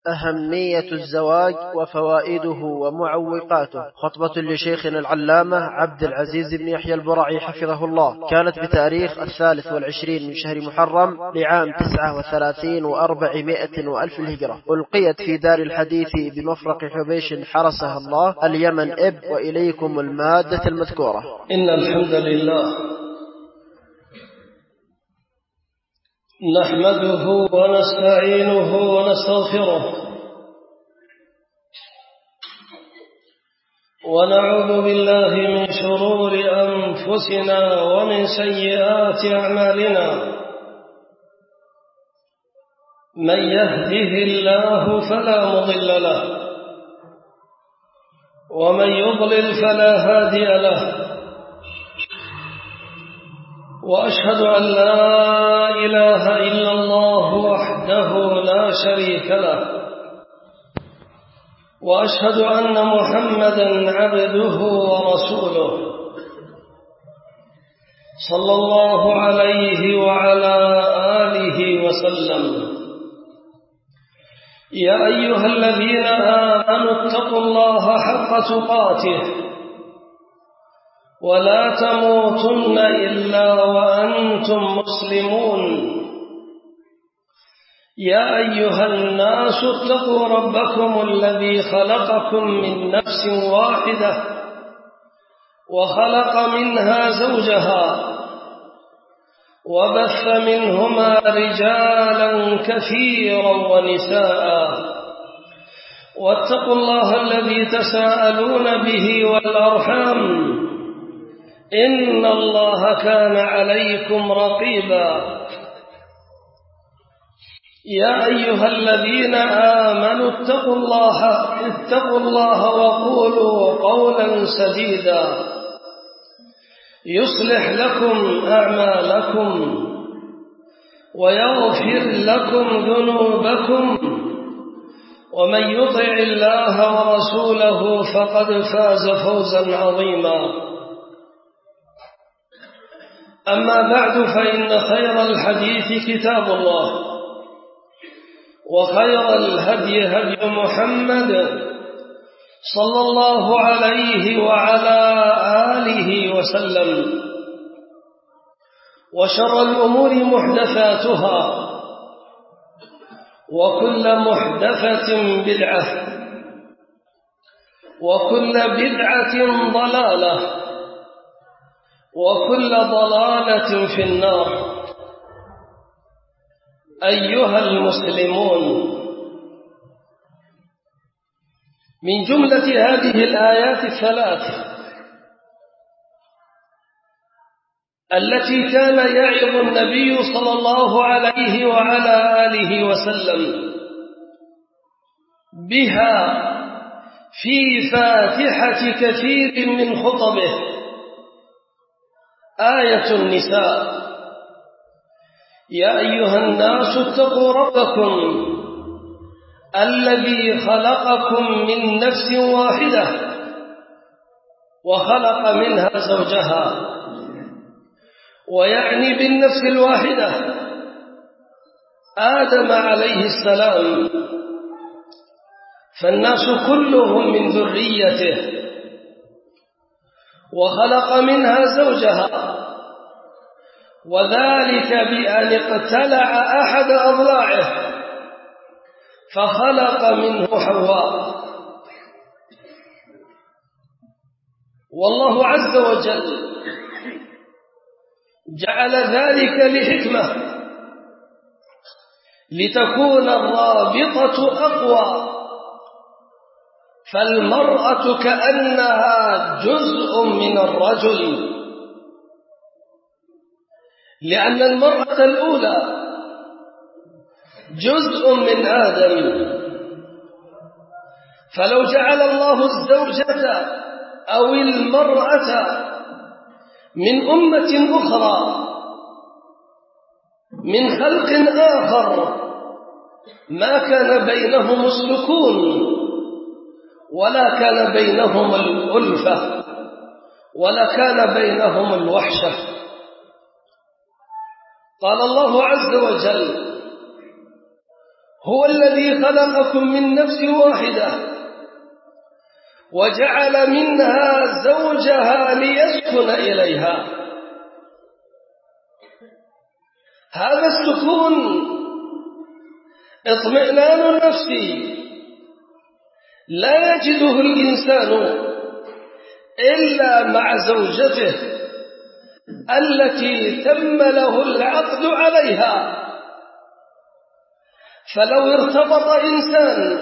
أهمية الزواج وفوائده ومعوقاته. خطبة لشيخنا العلامة عبد العزيز بن يحيى البرعي حفظه الله، كانت بتاريخ 23 من شهر محرم لعام 39 و400 وألف الهجرة، ألقيت في دار الحديث بمفرق حبيش حرسها الله اليمن وإليكم المادة المذكورة. إن الحمد لله نحمده ونستعينه ونستغفره ونعوذ بالله من شرور أنفسنا ومن سيئات أعمالنا. من يهده الله فلا مضل له ومن يضلل فلا هادي له، وأشهد أن لا إله إلا الله وحده لا شريك له، وأشهد أن محمدا عبده ورسوله صلى الله عليه وعلى آله وسلم. يا أيها الذين آمنوا اتقوا الله حق تقاته ولا تموتن إلا وأنتم مسلمون. يا أيها الناس اتقوا ربكم الذي خلقكم من نفس واحدة وخلق منها زوجها وبث منهما رجالا كثيرا ونساء، واتقوا الله الذي تساءلون به والأرحام إن الله كان عليكم رقيبا. يا أيها الذين آمنوا اتقوا الله وقولوا قولا سديدا يصلح لكم أعمالكم ويغفر لكم ذنوبكم، ومن يطع الله ورسوله فقد فاز فوزا عظيما. أما بعد، فإن خير الحديث كتاب الله، وخير الهدي هدي محمد صلى الله عليه وعلى آله وسلم، وشر الأمور محدثاتها، وكل محدثة بدعة، وكل بدعة ضلالة، وكل ضلالة في النار. أيها المسلمون، من جملة هذه الآيات الثلاث التي كان يعظ النبي صلى الله عليه وعلى آله وسلم بها في فاتحة كثير من خطبه، آية النساء: يا أيها الناس اتقوا ربكم الذي خلقكم من نفس واحدة وخلق منها زوجها. ويعني بالنفس الواحدة آدم عليه السلام، فالناس كلهم من ذريته، وخلق منها زوجها، وذلك بأن اقتلع أحد أضلاعه فخلق منه حواء. والله عز وجل جعل ذلك لحكمة، لتكون الرابطة أقوى، فالمرأة كأنها جزء من الرجل، لأن المرأة الأولى جزء من آدم. فلو جعل الله الزوجة أو المرأة من أمة أخرى من خلق آخر ما كان بينهم السكون، ولا كان بينهم الألفة، ولا كان بينهم الوحشة. قال الله عز وجل: هو الذي خلقكم من نفس واحدة وجعل منها زوجها ليسكن إليها. هذا السكون اطمئنان النفس لا يجده الإنسان إلا مع زوجته التي تم له العقد عليها. فلو ارتبط إنسان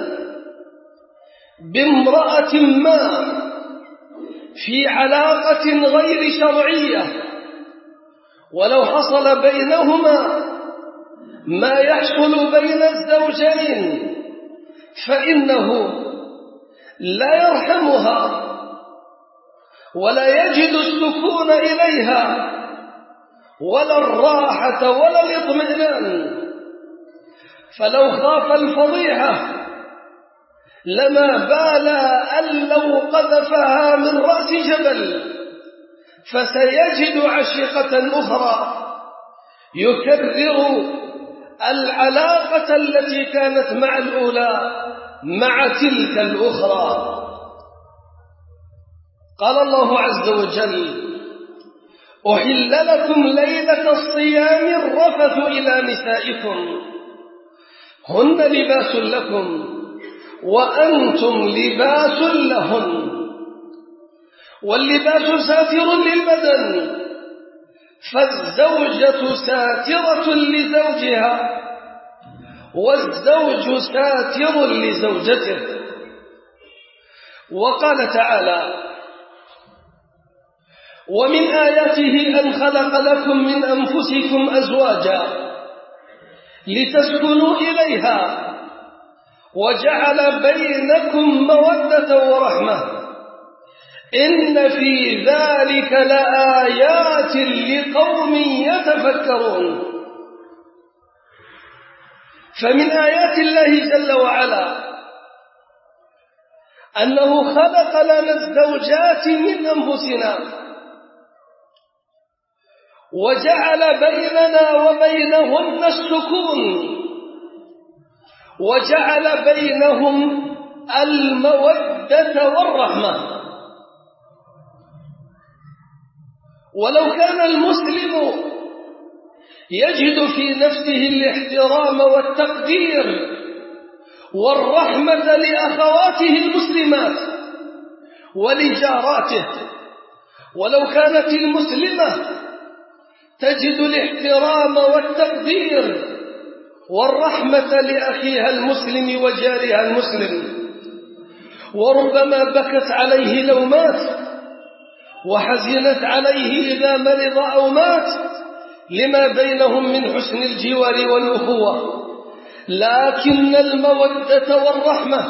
بامرأة ما في علاقة غير شرعية ولو حصل بينهما ما يحصل بين الزوجين فإنه لا يرحمها ولا يجد السكون إليها ولا الراحة ولا الاطمئنان. فلو خاف الفضيحة لما بالى أن لو قذفها من رأس جبل فسيجد عشيقة أخرى يكرر العلاقة التي كانت مع الأولى مع تلك الأخرى. قال الله عز وجل: أحل لكم ليلة الصيام الرفث إلى نسائكم هن لباس لكم وأنتم لباس لهن. واللباس ساتر للبدن، فالزوجة ساترة لزوجها والزوج ساتر لزوجته. وقال تعالى: ومن آياته أن خلق لكم من أنفسكم أزواجا لتسكنوا إليها وجعل بينكم مودة ورحمة إن في ذلك لآيات لقوم يتفكرون. فمن آيات الله جل وعلا أنه خلق لنا الزوجات من أنفسنا وجعل بيننا وبينهن السكون وجعل بينهم المودة والرحمة. ولو كان المسلم يجد في نفسه الاحترام والتقدير والرحمة لأخواته المسلمات ولجاراته، ولو كانت المسلمة تجد الاحترام والتقدير والرحمة لأخيها المسلم وجارها المسلم، وربما بكت عليه لو مات وحزنت عليه إذا مرض أو مات لما بينهم من حسن الجوار والأخوة. لكن المودة والرحمة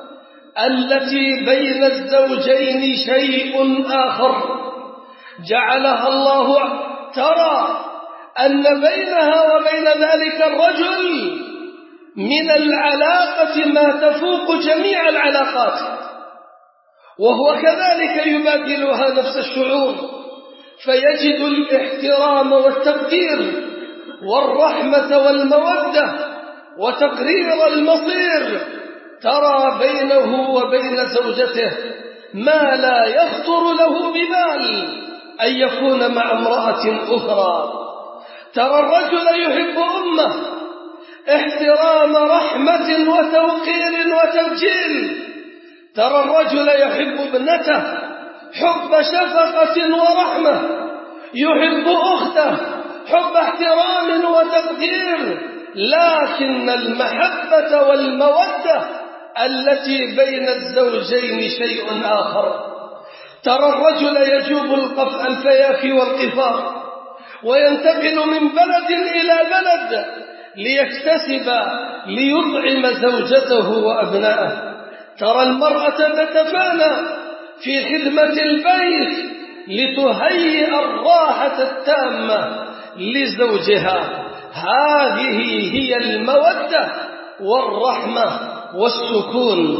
التي بين الزوجين شيء آخر جعلها الله. ترى أن بينها وبين ذلك الرجل من العلاقة ما تفوق جميع العلاقات، وهو كذلك يبادلها نفس الشعور، فيجد الاحترام والتقدير والرحمة والمودة وتقرير المصير. ترى بينه وبين زوجته ما لا يخطر له ببال أن يكون مع امرأة أخرى. ترى الرجل يحب أمه احترام رحمة وتوقير وتبجيل. ترى الرجل يحب ابنته حب شفقة ورحمة، يحب أخته حب احترام وتقدير. لكن المحبة والمودة التي بين الزوجين شيء آخر. ترى الرجل يجوب الفيافي والقفار وينتقل من بلد إلى بلد ليكتسب ليطعم زوجته وأبنائه. ترى المرأة تتفانى في خدمة البيت لتهيئ الراحة التامة لزوجها. هذه هي المودة والرحمة والسكون.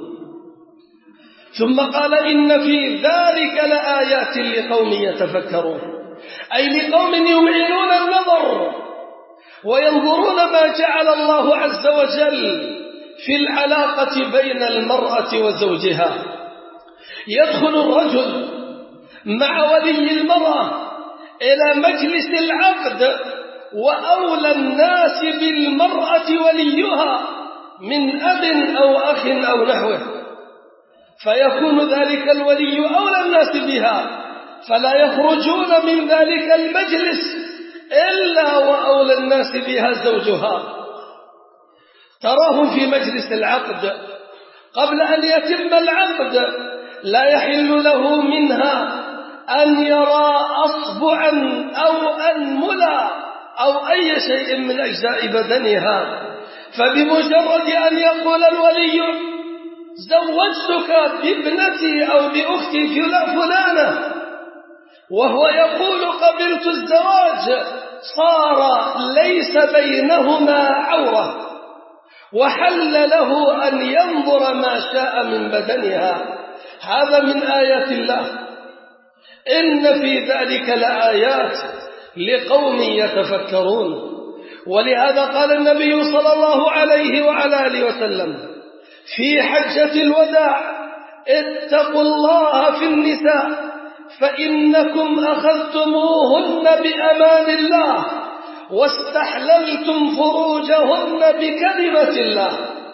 ثم قال: إن في ذلك لآيات لقوم يتفكرون، أي لقوم يمعنون النظر وينظرون ما جعل الله عز وجل في العلاقة بين المرأة وزوجها. يدخل الرجل مع ولي المرأة إلى مجلس العقد، وأولى الناس بالمرأة وليها من أب أو أخ أو نحوه، فيكون ذلك الولي أولى الناس بها، فلا يخرجون من ذلك المجلس إلا وأولى الناس بها زوجها. تراهم في مجلس العقد قبل أن يتم العقد لا يحل له منها أن يرى أصبعا أو أنملا أو أي شيء من أجزاء بدنها، فبمجرد أن يقول الولي زوجتك بابنتي أو بأختي فلانة وهو يقول قبلت الزواج، صار ليس بينهما عورة، وحل له أن ينظر ما شاء من بدنها. هذا من آيات الله، إن في ذلك لآيات لقوم يتفكرون. ولهذا قال النبي صلى الله عليه وعلى آله وسلم في حجة الوداع: اتقوا الله في النساء فإنكم أخذتموهن بأمان الله واستحللتم فروجهن بكلمة الله.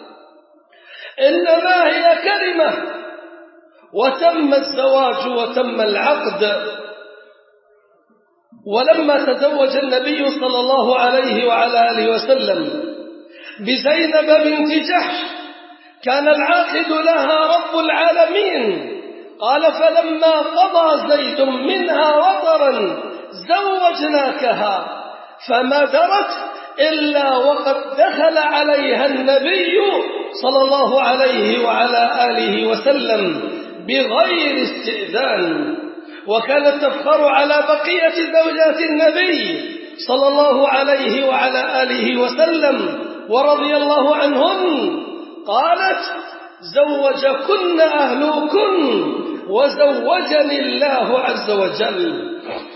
إنما هي كلمة، وتم الزواج وتم العقد. ولما تزوج النبي صلى الله عليه وعلى آله وسلم بزينب بنت جحش كان العاقد لها رب العالمين، قال: فلما قضى زيد منها وطرا زوجناكها، فما درت إلا وقد دخل عليها النبي صلى الله عليه وعلى آله وسلم بغير استئذان. وكانت تفخر على بقية زوجات النبي صلى الله عليه وعلى آله وسلم ورضي الله عنهن، قالت: زوجكن أهلكن وزوجني الله عز وجل.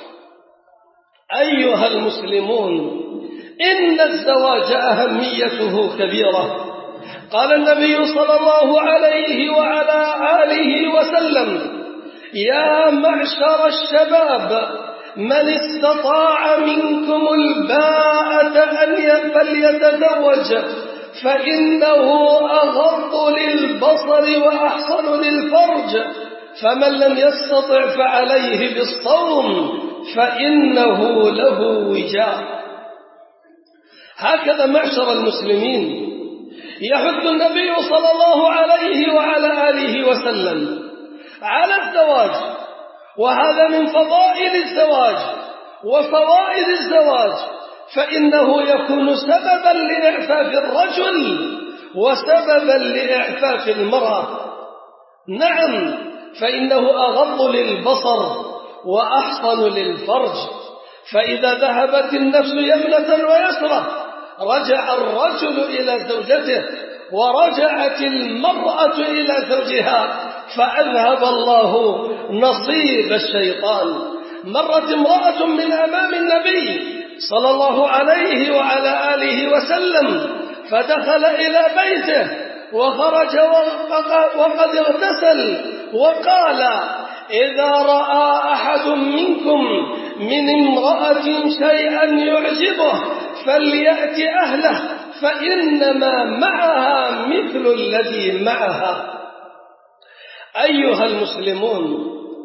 أيها المسلمون، إن الزواج أهميته كبيرة. قال النبي صلى الله عليه وعلى آله وسلم: يا معشر الشباب، من استطاع منكم الباءة فليتزوج، فإنه أغض للبصر وأحصن للفرج، فمن لم يستطع فعليه بالصوم فإنه له وجاء. هكذا معشر المسلمين يحث النبي صلى الله عليه وعلى آله وسلم على الزواج، وهذا من فضائل الزواج وفوائد الزواج، فإنه يكون سببا لإعفاف الرجل وسببا لإعفاف المرأة. نعم، فإنه أغض للبصر وأحصن للفرج، فإذا ذهبت النفس يمنة ويسرة رجع الرجل إلى زوجته، ورجعت المرأة إلى زوجها، فأذهب الله نصيب الشيطان. مرت امرأة من أمام النبي صلى الله عليه وعلى آله وسلم، فدخل إلى بيته وخرج وقد اغتسل، وقال: إذا رأى أحد منكم من امرأة شيئا يعجبه فليأت أهله، فإنما معها مثل الذي معها. أيها المسلمون،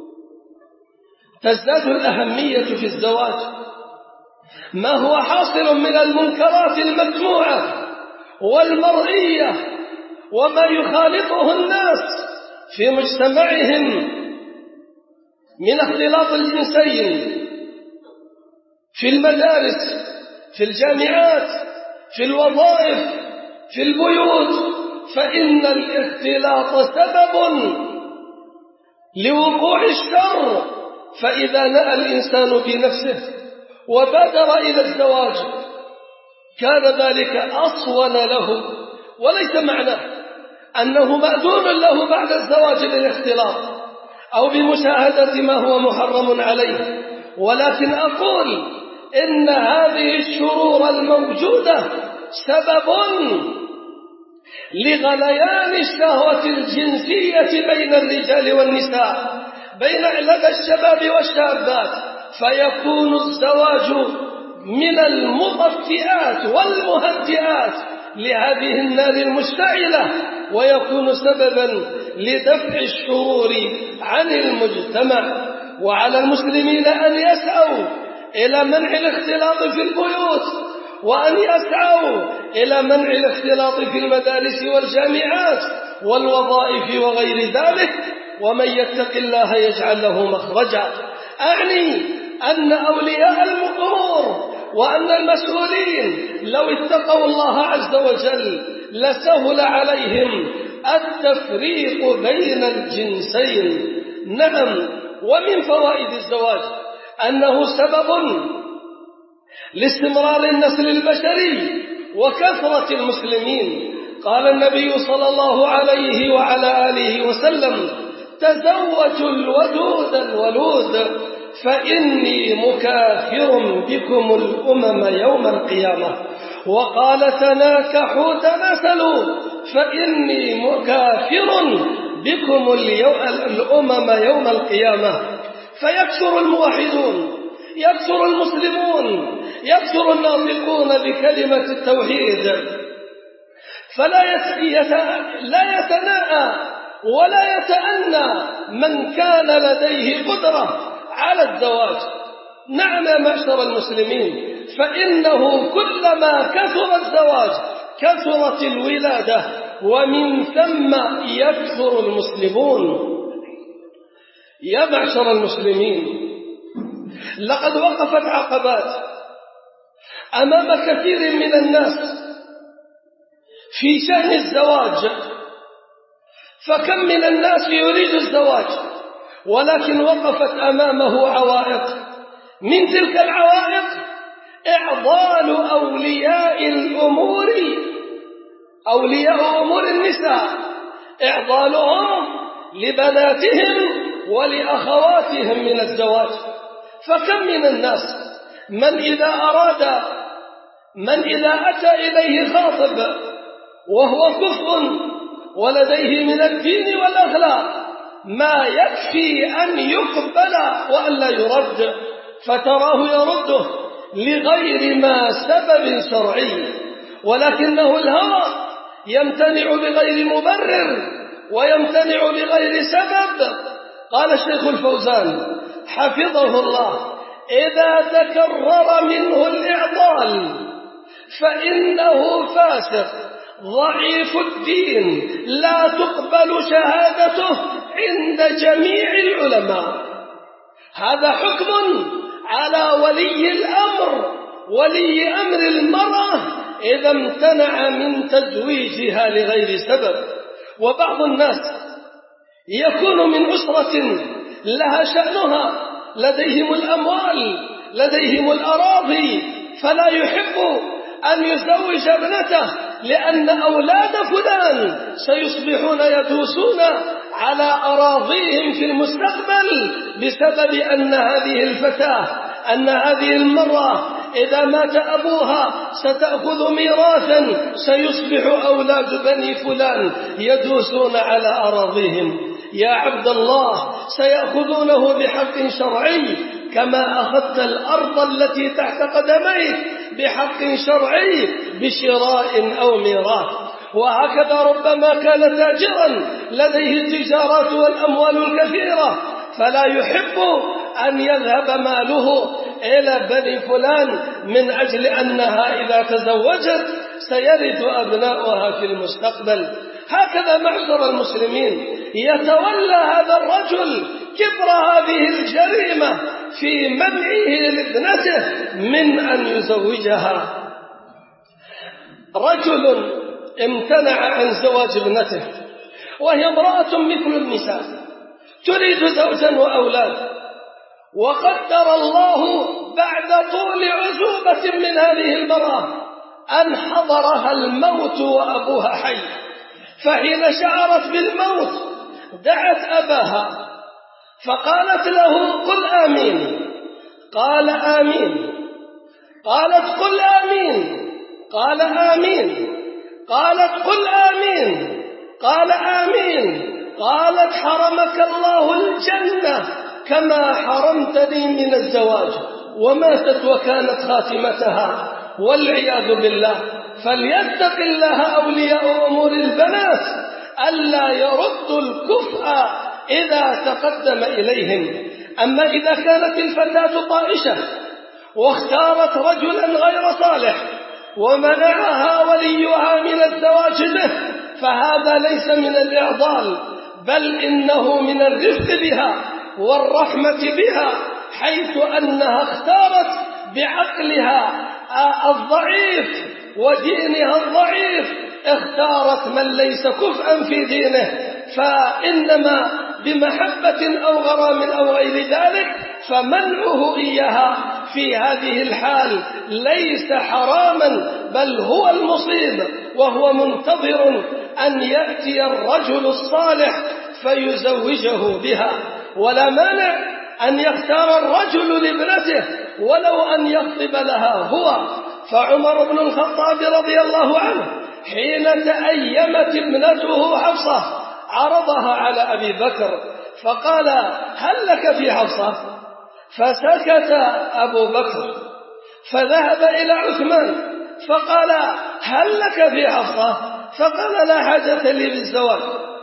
تزداد الأهمية في الزواج ما هو حاصل من المنكرات المسموعة والمرئية وما يخالطه الناس في مجتمعهم من اختلاط الجنسين في المدارس، في الجامعات، في الوظائف، في البيوت، فإن الاختلاط سبب لوقوع الشر. فإذا نأى الإنسان بنفسه وبادر إلى الزواج كان ذلك أصون له، وليس معناه أنه مأذون له بعد الزواج بالاختلاط أو بمشاهدة ما هو محرم عليه، ولكن أقول إن هذه الشرور الموجودة سبب لغليان الشهوة الجنسية بين الرجال والنساء، بين لدى الشباب والشابات، فيكون الزواج من المطفئات والمهدئات لهذه النار المشتعلة، ويكون سببا لدفع الشرور عن المجتمع. وعلى المسلمين أن يسعوا إلى منع الاختلاط في البيوت، وأن يسعوا إلى منع الاختلاط في المدارس والجامعات والوظائف وغير ذلك. ومن يتق الله يجعل له مخرجا. أعني أن أولياء الأمور وأن المسؤولين لو اتقوا الله عز وجل لسهل عليهم التفريق بين الجنسين. نعم، ومن فوائد الزواج أنه سبب لاستمرار النسل البشري وكثرة المسلمين. قال النبي صلى الله عليه وعلى آله وسلم: تزوجوا الودود الولود فإني مكاثر بكم الأمم يوم القيامة. وقال: تناكحوا تناسلوا فإني مكاثر بكم الأمم يوم القيامة. فيكثر الموحدون، يكثر المسلمون، يكثر الناطقون بكلمة التوحيد، فلا يتناءى ولا يتأنى من كان لديه قدرة على الزواج. نعم يا معشر المسلمين، فإنه كلما كثر الزواج كثرت الولادة، ومن ثم يكثر المسلمون. يا معشر المسلمين، لقد وقفت عقبات أمام كثير من الناس في شأن الزواج، فكم من الناس يريد الزواج ولكن وقفت أمامه عوائق. من تلك العوائق إعضال أولياء الأمور، أولياء أمور النساء، إعضالهم لبناتهم ولأخواتهم من الزواج. فكم من الناس من إذا أتى إليه خاطب وهو كفء ولديه من الدين والأخلاق ما يكفي أن يقبل وأن لا يرد، فتراه يرده لغير ما سبب شرعي، ولكنه الهوى يمتنع بغير مبرر ويمتنع بغير سبب. قال الشيخ الفوزان حفظه الله: إذا تكرر منه الإعضال فإنه فاسق ضعيف الدين لا تقبل شهادته عند جميع العلماء. هذا حكم على ولي الأمر، ولي أمر المرأة إذا امتنع من تزويجها لغير سبب. وبعض الناس يكون من أسرة لها شأنها، لديهم الأموال، لديهم الأراضي، فلا يحب أن يزوج ابنته لأن أولاد فلان سيصبحون يدوسون على أراضيهم في المستقبل بسبب أن هذه الفتاة، أن هذه المرأة إذا مات أبوها ستأخذ ميراثا، سيصبح أولاد بني فلان يدوسون على أراضيهم. يا عبد الله، سيأخذونه بحق شرعي كما أخذت الأرض التي تحت قدميك بحق شرعي بشراء أو ميراث. وهكذا ربما كان تاجرا لديه التجارات والأموال الكثيرة، فلا يحب أن يذهب ماله إلى بني فلان من أجل أنها إذا تزوجت سيرث أبناؤها في المستقبل. هكذا معشر المسلمين يتولى هذا الرجل كبر هذه الجريمة في منعه لابنته من أن يزوجها. رجل امتنع عن زواج ابنته وهي امرأة مثل النساء تريد زوجا وأولاد، وقدر الله بعد طول عزوبة من هذه المرأة أن حضرها الموت وأبوها حي، فحين شعرت بالموت دعت أباها فقالت له: قل آمين. قال: آمين. قالت قل آمين، قال آمين، قالت قل آمين، قال آمين، قالت حرمك الله الجنة كما حرمتني من الزواج، وماتت وكانت خاتمتها والعياذ بالله. فليتق الله أولياء أمور البنات ألا يردوا الكفء إذا تقدم إليهم. أما إذا كانت الفتاة طائشة واختارت رجلا غير صالح ومنعها وليها من الزواج به، فهذا ليس من الإعضال، بل إنه من الرفق بها والرحمة بها، حيث أنها اختارت بعقلها الضعيف ودينها الضعيف، اختارت من ليس كفءا في دينه، فإنما بمحبة أو غرام أو غير ذلك فمنعه إياها في هذه الحال ليس حراما، بل هو المصيب، وهو منتظر أن يأتي الرجل الصالح فيزوجه بها. ولا مانع أن يختار الرجل لابنته ولو أن يخطب لها هو. فعمر بن الخطاب رضي الله عنه حين تأيمت ابنته حفصة عرضها على أبي بكر فقال هل لك في حفصة؟ فسكت أبو بكر، فذهب إلى عثمان فقال هل لك في حفصة؟ فقال لا حاجة لي بالزواج.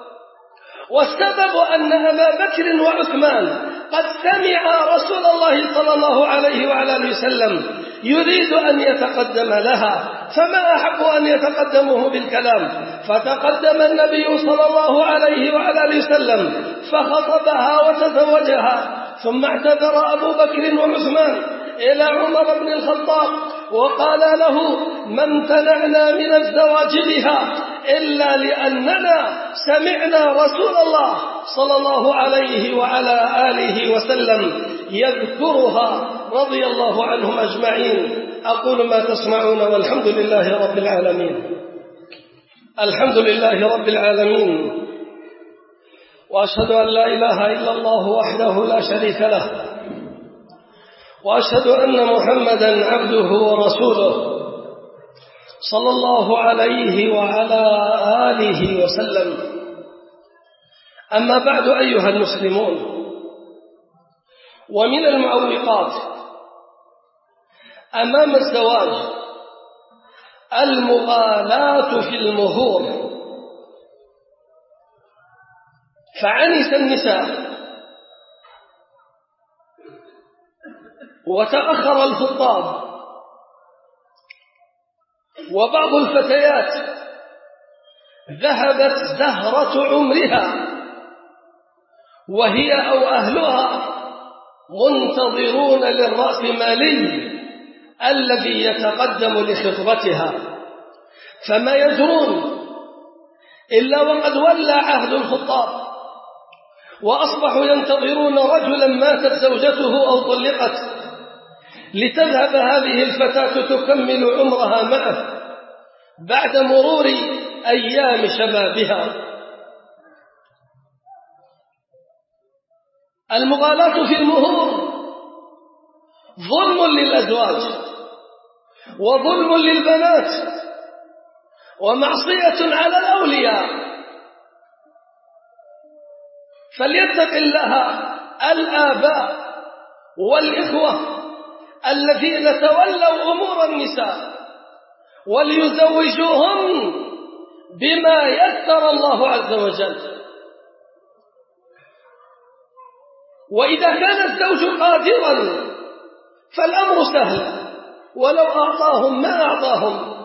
والسبب أن أبا بكر وعثمان قد سمع رسول الله صلى الله عليه وعلى آله وسلم يريد أن يتقدم لها، فما أحق أن يتقدمه بالكلام. فتقدم النبي صلى الله عليه وعلى آله وسلم فخطبها وتزوجها. ثم اعتذر أبو بكر وعثمان إلى عمر بن الخطاب وقال له ما امتنعنا من الزواج بها إلا لأننا سمعنا رسول الله صلى الله عليه وعلى آله وسلم يذكرها رضي الله عنهم أجمعين. أقول ما تسمعون والحمد لله رب العالمين. الحمد لله رب العالمين، وأشهد أن لا إله إلا الله وحده لا شريك له، وأشهد أن محمدا عبده ورسوله صلى الله عليه وعلى آله وسلم. أما بعد أيها المسلمون، ومن المعوقات أمام الزواج المغالاة في المهور، فعنس النساء وتأخر الخطاب، وبعض الفتيات ذهبت زهرة عمرها وهي أو أهلها منتظرون للرأسمالي الذي يتقدم لخطبتها، فما يدرون إلا وقد ولى عهد الخطاب، وأصبحوا ينتظرون رجلا ماتت زوجته أو طلقت لتذهب هذه الفتاة تكمل عمرها معه بعد مرور أيام شبابها. المغالاة في المهور ظلم للأزواج وظلم للبنات ومعصية على الأولياء، فليتق الله الآباء والإخوة الذين تولوا أمور النساء وليزوجوهم بما يسر الله عز وجل. وإذا كان الزوج قادرا فالأمر سهل، ولو أعطاهم ما أعطاهم.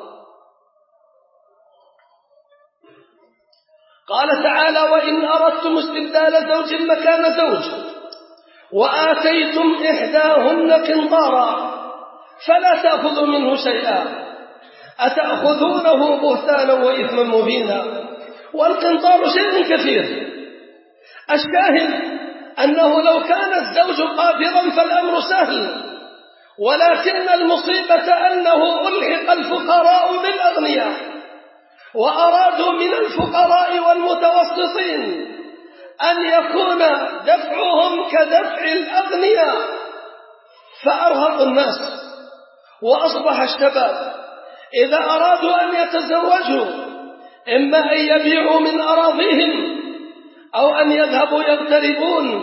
قال تعالى وإن أردتم استبدال زوج مكان زوج وآتيتم إحداهن قنطارا فلا تأخذوا منه شيئا أتأخذونه بهتانا وإثما مبينا. والقنطار شيء كثير. الشاهد أنه لو كان الزوج قادرا فالأمر سهل، ولكن المصيبة أنه ألحق الفقراء بالأغنياء وأرادوا من الفقراء والمتوسطين أن يكون دفعهم كدفع الأغنياء، فأرهقوا الناس وأصبح الشباب إذا أرادوا أن يتزوجوا إما أن يبيعوا من أراضيهم أو أن يذهبوا يغتربون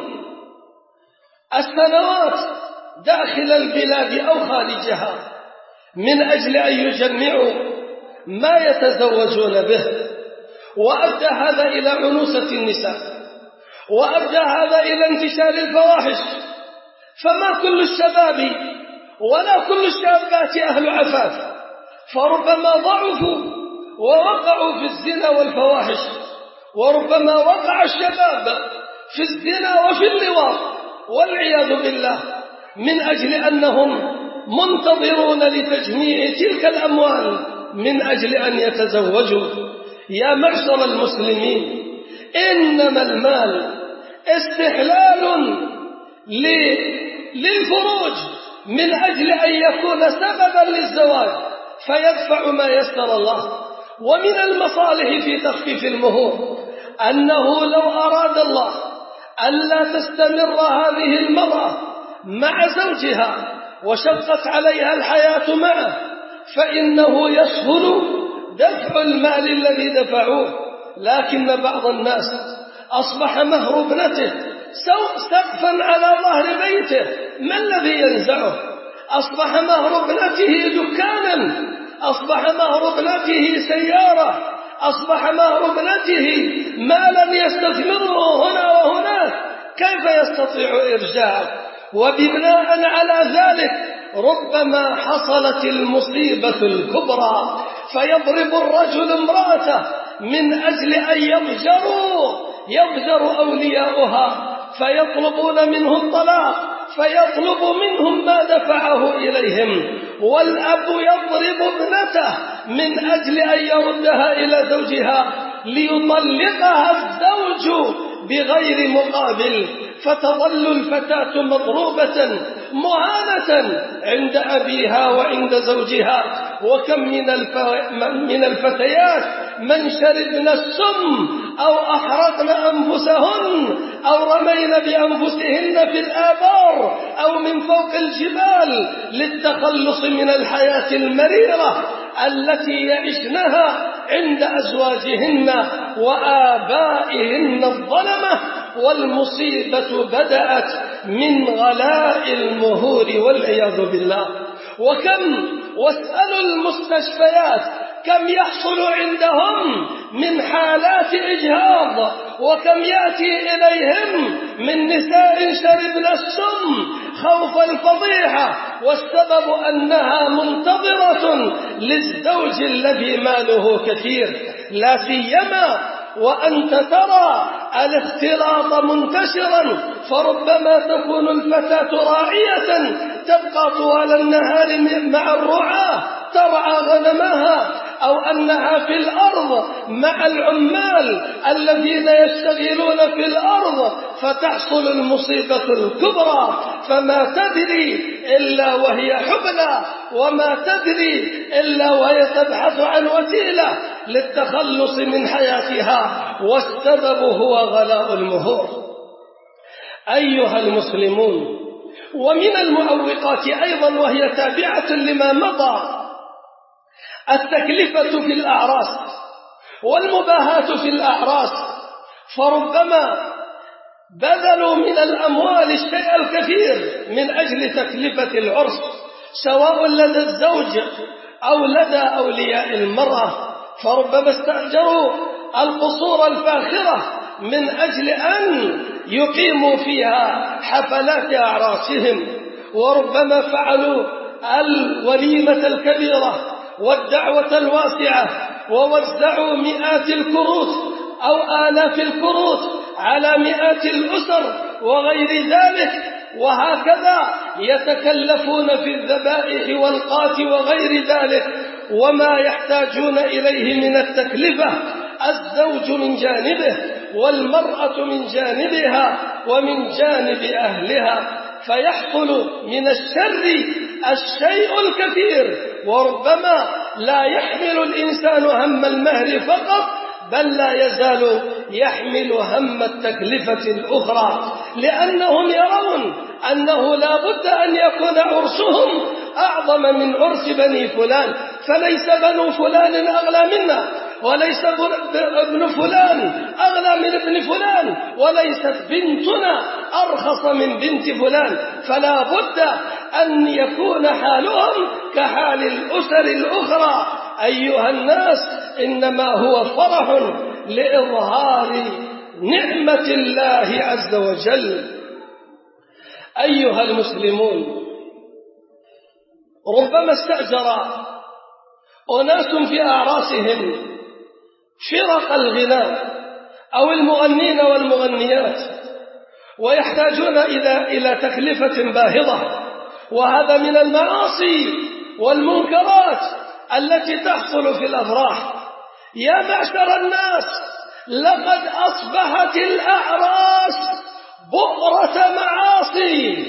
السنوات داخل البلاد أو خارجها من أجل أن يجمعوا ما يتزوجون به، وأدى هذا إلى عنوسة النساء، وأدى هذا إلى انتشار الفواحش. فما كل الشباب ولا كل الشابات أهل عفاف، فربما ضعفوا ووقعوا في الزنا والفواحش، وربما وقع الشباب في الزنا وفي اللواط والعياذ بالله من أجل أنهم منتظرون لتجميع تلك الأموال من أجل أن يتزوجوا. يا معشر المسلمين، إنما المال استحلال للفروج من أجل أن يكون سببا للزواج فيدفع ما يسر الله. ومن المصالح في تخفيف المهور أنه لو أراد الله ألا تستمر هذه المرأة مع زوجها وشقت عليها الحياة معه فإنه يسهل دفع المال الذي دفعوه. لكن بعض الناس أصبح مهر ابنته سقفا على ظهر بيته، ما الذي ينزعه؟ أصبح مهر ابنته دكانا، أصبح مهر ابنته سيارة، أصبح مهر ابنته مالا يستثمره هنا وهناك، كيف يستطيع إرجاعه؟ وبناء على ذلك ربما حصلت المصيبة الكبرى، فيضرب الرجل امرأته من أجل أن يضجر أولياؤها فيطلبون منه الطلاق، فيطلب منهم ما دفعه إليهم. والأب يضرب ابنته من أجل أن يردها إلى زوجها ليطلقها الزوج بغير مقابل، فتظل الفتاة مضروبة مهانة عند أبيها وعند زوجها. وكم من الفتيات من شربن السم أو أحرقن أنفسهن أو رمين بأنفسهن في الآبار أو من فوق الجبال للتخلص من الحياة المريرة التي يعشنها عند أزواجهن وآبائهن الظلمة. والمصيبة بدأت من غلاء المهور والعياذ بالله. واسألوا المستشفيات كم يحصل عندهم من حالات إجهاض، وكم يأتي إليهم من نساء شربن السم خوف الفضيحة، والسبب أنها منتظرة للزوج الذي ماله كثير. لا سيما وأنت ترى الاختلاط منتشرا، فربما تكون الفتاة راعية تبقى طوال النهار مع الرعاة ترعى غنمها، أو أنها في الأرض مع العمال الذين يشتغلون في الأرض، فتحصل المصيبة الكبرى فما تدري إلا وهي حبلى، وما تدري إلا وهي تبحث عن وسيلة للتخلص من حياتها، والسبب هو غلاء المهور. أيها المسلمون، ومن المعوقات أيضا وهي تابعة لما مضى التكلفة في الأعراس والمباهاة في الأعراس، فربما بذلوا من الأموال الشيء الكثير من أجل تكلفة العرس، سواء لدى الزوج أو لدى أولياء المرأة، فربما استأجروا القصور الفاخرة من أجل أن يقيموا فيها حفلات أعراسهم، وربما فعلوا الوليمة الكبيرة والدعوة الواسعة ووزعوا مئات الكروت أو آلاف الكروت على مئات الأسر وغير ذلك، وهكذا يتكلفون في الذبائح والقات وغير ذلك وما يحتاجون إليه من التكلفة، الزوج من جانبه والمرأة من جانبها ومن جانب أهلها، فيحصل من الشر الشيء الكثير، وربما لا يحمل الإنسان هم المهر فقط، بل لا يزال يحمل هم التكلفة الأخرى، لأنهم يرون أنه لا بد أن يكون عرسهم أعظم من عرس بني فلان، فليس بنو فلان أغلى منا، وليس ابن فلان أغلى من ابن فلان، وليست بنتنا أرخص من بنت فلان. فلا بد أن يكون حالهم كحال الأسر الأخرى. أيها الناس، إنما هو فرح لإظهار نعمة الله عز وجل. أيها المسلمون، ربما استأجر أناس في أعراسهم فرق الغناء أو المغنين والمغنيات، ويحتاجون إلى تكلفة باهظة، وهذا من المعاصي والمنكرات التي تحصل في الأفراح. يا معشر الناس، لقد أصبحت الأعراس بؤرة معاصي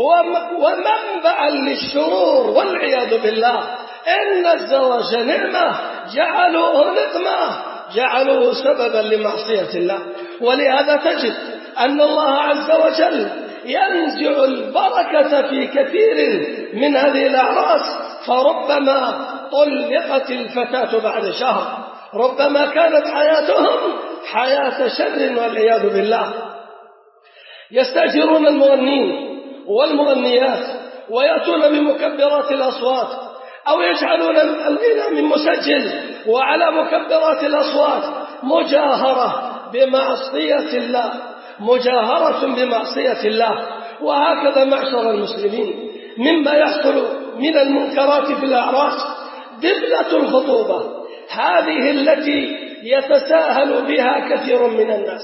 ومنبعا للشرور والعياذ بالله. إن الزواج نعمة، جعلوه نقمة، جعلوه سببا لمعصية الله. ولهذا تجد أن الله عز وجل ينزع البركة في كثير من هذه الأعراس، فربما طلقت الفتاة بعد شهر، ربما كانت حياتهم حياة شر والعياذ بالله. يستأجرون المغنين والمغنيات ويأتون بمكبرات الأصوات، أو يجعلون الغنى من مسجل وعلى مكبرات الأصوات، مجاهرة بمعصية الله، مجاهرة بمعصية الله. وهكذا معشر المسلمين، مما يحصل من المنكرات في الأعراس دبلة الخطوبة، هذه التي يتساهل بها كثير من الناس.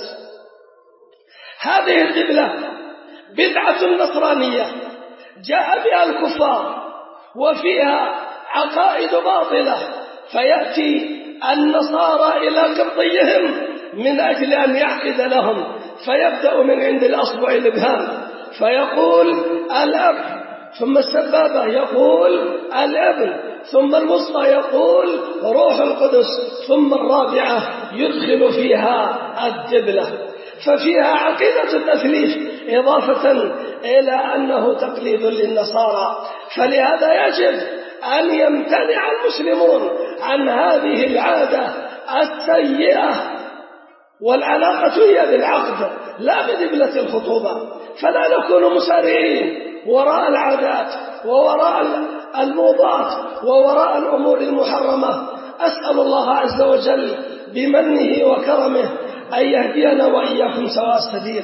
هذه الدبلة بدعة نصرانية جاء بها الكفار، وفيها عقائد باطلة، فيأتي النصارى إلى قبطيهم من أجل أن يعقد لهم، فيبدأ من عند الأصبع الإبهام فيقول الأب، ثم السبابة يقول الابن، ثم الوسطى يقول روح القدس، ثم الرابعة يدخل فيها الدبلة، ففيها عقيدة التثليث إضافة إلى أنه تقليد للنصارى. فلهذا يجب أن يمتنع المسلمون عن هذه العادة السيئة، والعلاقة هي بالعقد لا بدبلة الخطوبة. فلا نكون مسارعين وراء العادات ووراء الموضات ووراء الأمور المحرمة. أسأل الله عز وجل بمنه وكرمه أن يهدينا وإياكم سواء السبيل.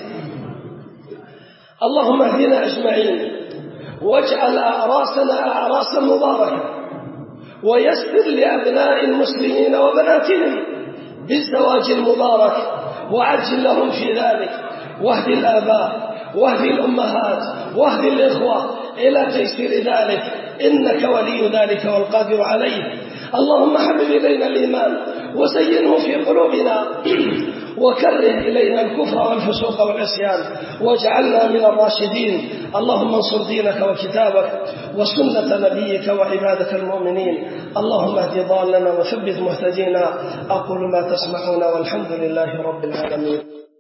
اللهم اهدنا أجمعين، واجعل أعراسنا أعراسا مباركة، ويسر لأبناء المسلمين وبناتهم بالزواج المبارك، وعجل لهم في ذلك، واهد الآباء واهد الأمهات واهد الإخوة إلى تيسير ذلك، إنك ولي ذلك والقادر عليه. اللهم حبب إلينا الإيمان وزينه في قلوبنا، وكره إلينا الكفر والفسوق والعصيان، واجعلنا من الراشدين. اللهم انصر دينك وكتابك وسنة نبيك وعبادك المؤمنين. اللهم اهد ضالنا وثبت مهتدينا. أقول ما تسمعون، والحمد لله رب العالمين.